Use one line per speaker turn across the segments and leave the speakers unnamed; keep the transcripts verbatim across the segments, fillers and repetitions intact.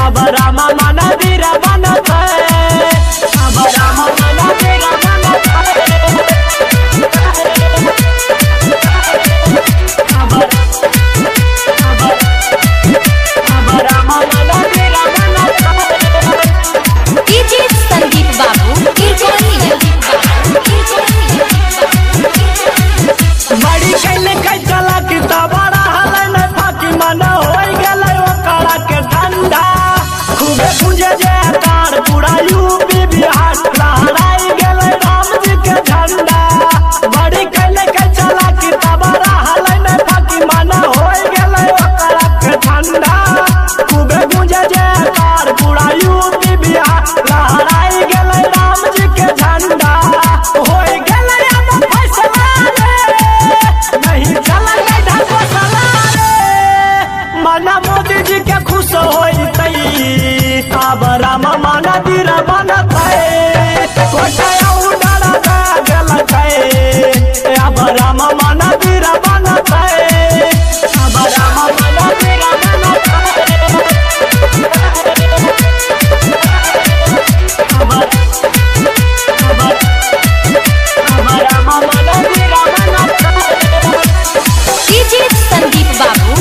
अब रामा मंदिर बनत अब रामा मंदिर बनत अब अब रामा मंदिर बनत।
डीजे संदीप बाबू
बड़ी कैले कै चला कि तबड़ा हले न फाकी मन होई गेलै ओकरा के ठंडा खूबे पूजे जे कार पूरा यूपी बिहार लहराई गेलै राम जी के झंडा। बड़ी कैले कै चला कि तबड़ा हले न फाकी मन होई गेलै ओकरा के ठंडा खूबे पूजे जे कार पूरा यूपी बिहार लहराई गेलै राम जी के झंडा। होई गेलै अब फैसला नहीं चला मना मोदी जी के खुश होते अब राम मंदिर बनत कोटया उड़ल गल अब राम मंदिर बनत अब राम मंदिर बनत अब अब राम मंदिर बनत।
डीजे संदीप बाबू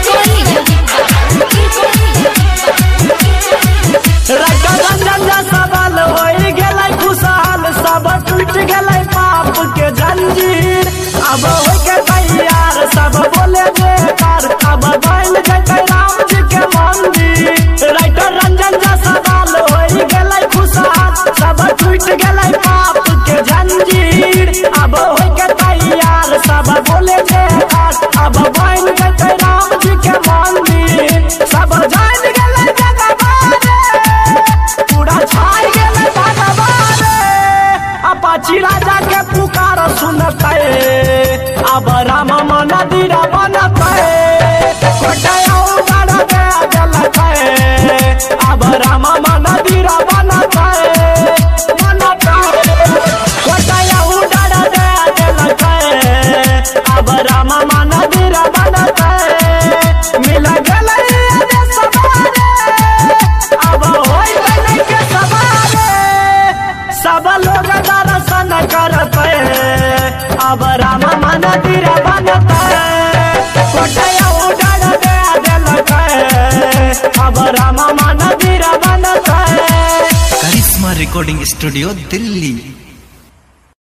रंजन सवाल हो गेलै खुशहाल सब टूट गेलै पाप के जंजीर अब हो के तैयार सब बोले बेकार अब बन जेतै राम जी के मंदिर। राइटर रंजन सवाल हो गेलै खुशहाल सब टूट गेलै पाप के जंजीर अब हो के तैयार सब बोले बेकार अब बन जेतै राम जी के मंदिर। सब जान गेलै पूरा छाई गेलै भगवान अपाची राजा के पुकार सुनतै अब राम मंदिर बनतै कोटया उड़ल गेलै अब राम मंदिर बनतै बनतै कोटया उड़ल गेलै अब राम मंदिर बनतै मिल गेलै अब होई गेलै के सवारे सब लोग दर्शन करते अब राम मंदिर बनतै कोटया उड़ल गेलै अब राम मंदिर बनतै।
Karishma recording studio Delhi.